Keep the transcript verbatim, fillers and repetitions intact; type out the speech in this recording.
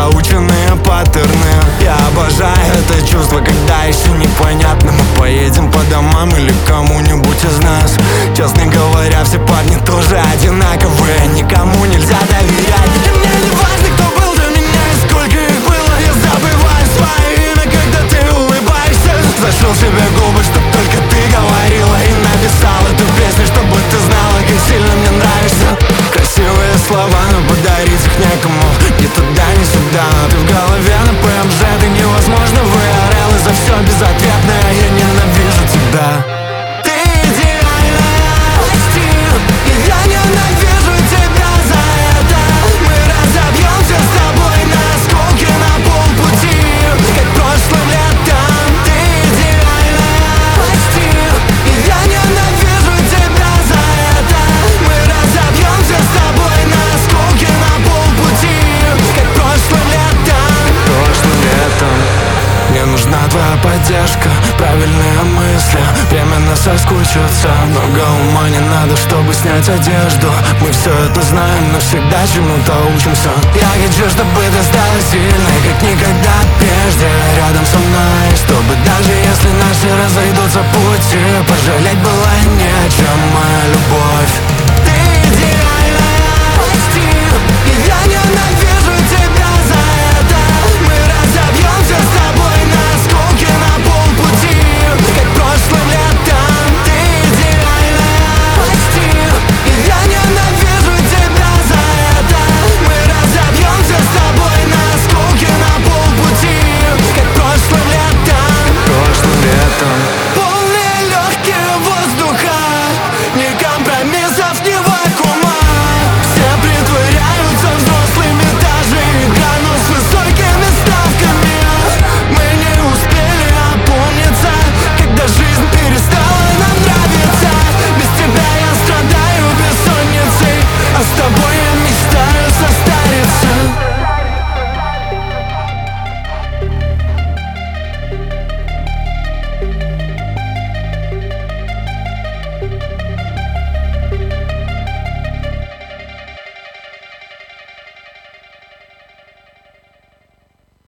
заученные паттерны. Я обожаю это чувство, когда еще непонятно, мы поедем по домам или кому-нибудь из нас. Честно говоря, все парни тоже одинаковые, никому нельзя доверять. И мне не важно, кто был до меня и сколько их было. Я забываю свое имя, когда ты улыбаешься. Зашил себе губы, чтоб только ты говорила, и написал эту песню, чтобы ты знала, как сильно мне нравишься. Красивые слова, но подарить их некому, ни туда, ни сюда. Ты в голове на ПМЖ, ты невозможно в ИРЛ. И за все безответное я ненавижу тебя. Ты идеальная, прости, и я ненавижу тебя за это. Мы разобьемся с тобой на осколки на полпути, как прошлым летом. Ты идеальная, прости, и я ненавижу тебя за это. Мы разобьемся с тобой на осколки на полпути, как прошлым летом. Прошлым летом. Мне нужна твоя поддержка, правильные мысли, временно соскучиться. Много ума не надо, чтобы снять одежду. Мы все это знаем, но всегда чему-то учимся. Я хочу, чтобы ты стала сильной, как никогда прежде, рядом со мной. Чтобы даже если наши разойдутся пути, пожалеть было не о чем, моя любовь.